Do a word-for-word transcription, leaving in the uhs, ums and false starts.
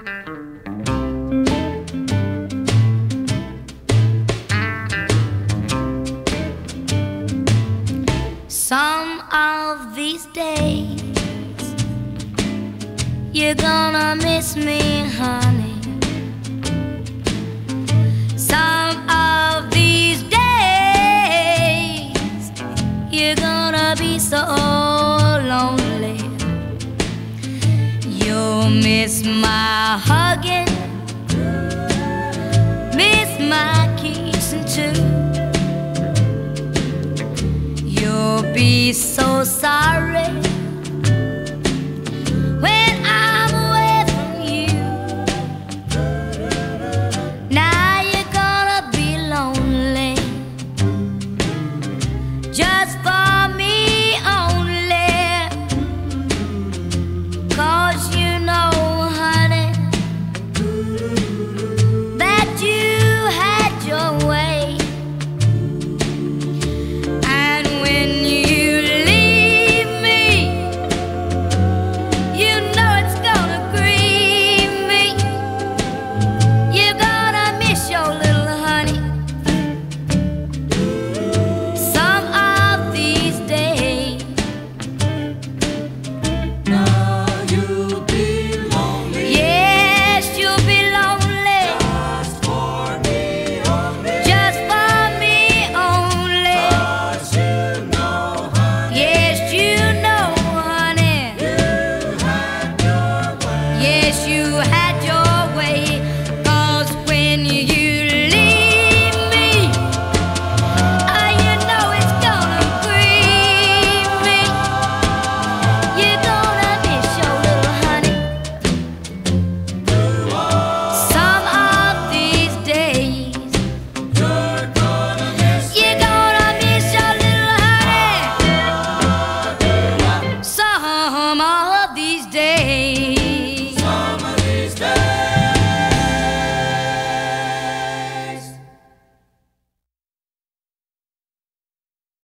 Some of these days you're gonna miss me, honey. Some of these days you're gonna be so lonely. You'll miss my hugging, miss my kissing too.